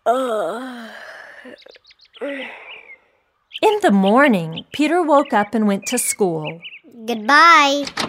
In the morning, Peter woke up and went to school. Goodbye.